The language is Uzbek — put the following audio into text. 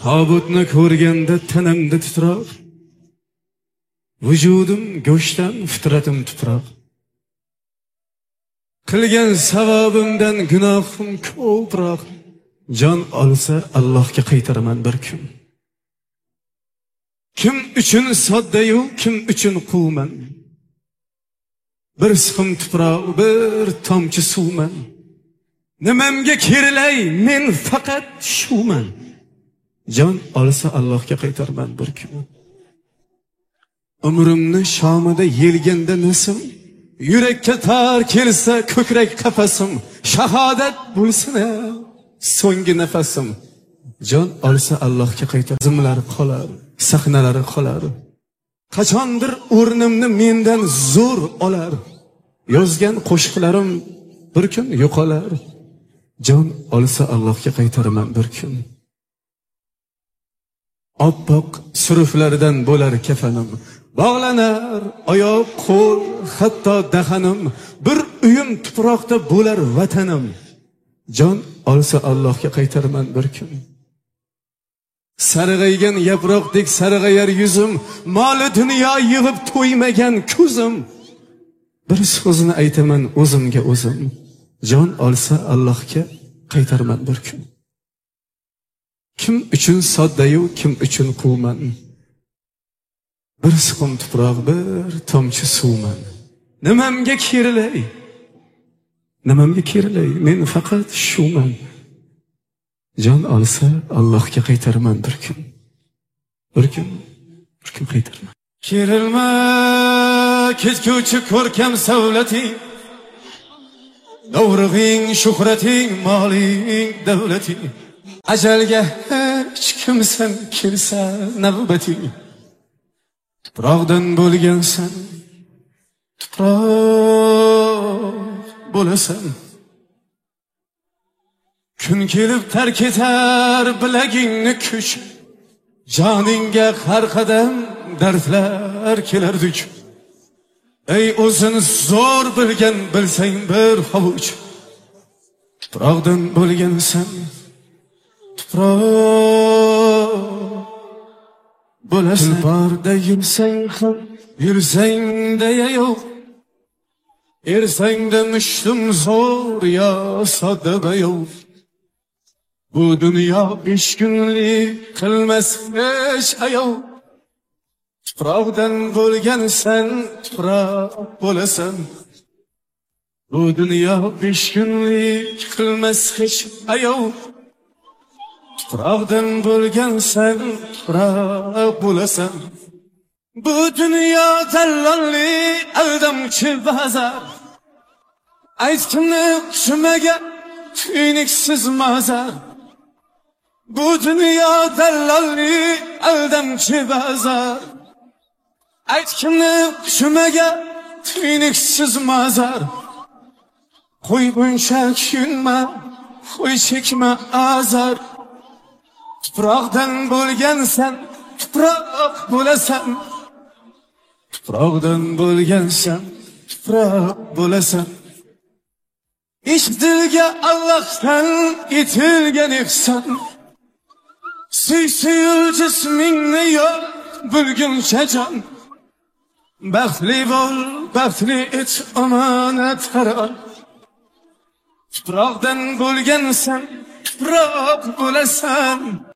Tobutni ko'rganda tanamda titroq, vujudim go'shtdan, fitratim tuproq. Qilgan savobimdan gunohim ko'proq, jon olsa Allohga qaytaraman bir kun. Kim uchun sodda-yu, kim uchun quvman. Bir siqim tuproq, bir tomchi suvman. Nimamga kerilay, men faqat shuman. Jon olsa Allohga qaytaraman bir kun. Umrimni shomida yelganda nasim, yurakka tar kelsa ko'krak qafasim, shahodat bo'lsin so'nggi nafasim. Jon olsa Allohga qaytar, zimlari qolar, sahnalari qolar. Qachondir o'rnimni mendan zo'r olar. Yozgan qo'shiqlarim bir kun yo'qolar. Jon olsa Allohga qaytaraman bir kun. Oppoq suruflardan bo'lar kafanim, bog'lanar oyoq, qo'l, hatto dahanim. Bir uyim tuproqda bo'lar vatanim. Jon olsa Allohga qaytaraman bir kun. Sarg'aygan yaproqdek sarg'ayar yuzim, moli dunyo yig'ib to'ymagan ko'zim. Bir so'zni aytaman o'zimga o'zim. Jon olsa Allohga qaytaraman bir kun. Kim uchun sodda-yu, kim uchun quvman. Bir siqim tuproq, bir tomchi suvman. Nimamga kerilay? Nimamga kerilay? Men faqat shuman. Jon olsa Allohga qaytaraman bir kun. Bir kun qaytaraman. Kerilma ketguvchi ko'rkam savlating, davrig'ing, shuhrating, moling, davlating. Ajalga hech kimsan kelsa navbating. Tuproqdan bo'lgansan, tuproq bo'lasan. Kun kelib tark etar bilagingni kuch, joningga har qadam dardlar kelar duch. Ey o'zini zo'r bilgan, bilsang bir hovuch. Tuproqdan bo'lgansan, tuproq bo'lasan. Tulporda yursang ham, yursang-da yo'q. Ersang-da mushtum zo'r yo sodda yo'q. Bu dunyo 5 kunlik qilmas hech ayov. Tuproqdan bo'lgansan, tuproq bo'lasan. Bu dunyo 5 kunlik qilmas hech ayov. Tuproqdan bo'lgansan, tuproq bo'lasan. Bu dunyo dallolli aldamchi bazar. Aytqinni tushmaga tuynuksiz mazar. Bu dunyo dallolli aldamchi bazar. Aytqinni tushmaga tuynuksiz mazar. Qo'y buncha kuyinma, qo'y chekma azar. Tuproqdan bo'lgansan, tuproq bo'lasan. Tuproqdan bo'lgansan, tuproq bo'lasan. Dilga Allohdan etilgan ihson. Suyul jismingni yo'q bo'lguncha jon. Baxtli bo'l, baxtli et omonat qaron. Tuproqdan bo'lgansan, tuproq bo'lasan.